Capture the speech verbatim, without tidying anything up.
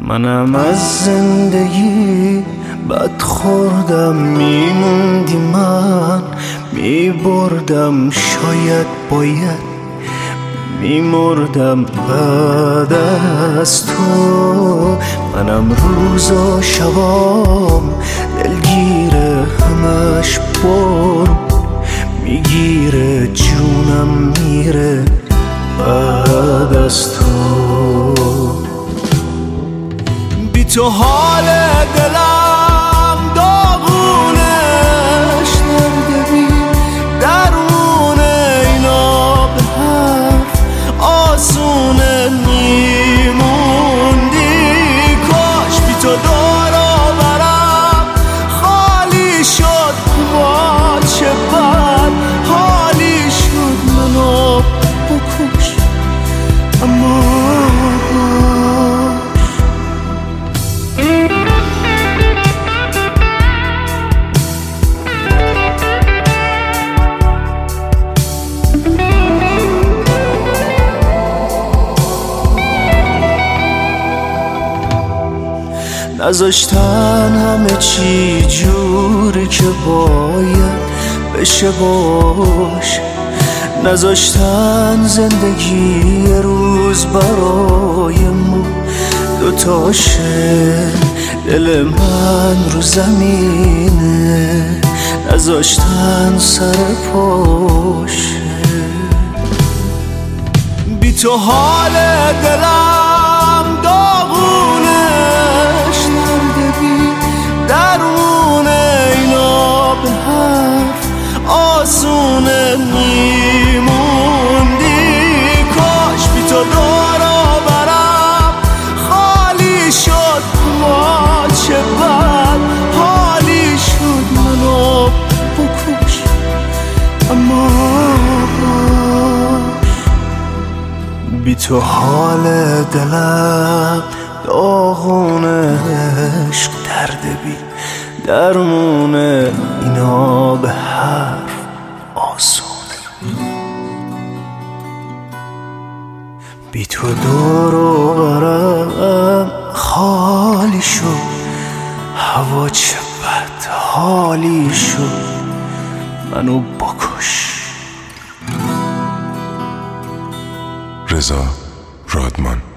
منم از زندگی بد خوردم، میموندی من میبردم، شاید باید میمردم بعد از تو. منم روز و شبام دلگیره، همش بر میگیره، جونم میره بعد از تو. بی تو حال دلم داغونش نردبی، درونه اینا به حرف آسونه میموندی. کاش بی تو دارا برم خالی شد، با چه بد حالی شد. منو بکش اما نذاشتن همه چی جوری که باید بشه باش، نذاشتن زندگی روز برای ما دوتاشه. دل من رو زمینه، نذاشتن سر پاشه. بی تو حال دلم داغونش نردبی، درونه اینا به حرف آسونه میموندی. کاش بی تو دارا برم خالی شد، ما چه بد حالی شد. منو بکش اما بی تو حال دلم داغونه، عشق درد بی درمونه، اینا به حرف آسونه. بی تو دور و برم خالی شد، هوا چه بد حالی شد. منو بکش. رضا رادمان.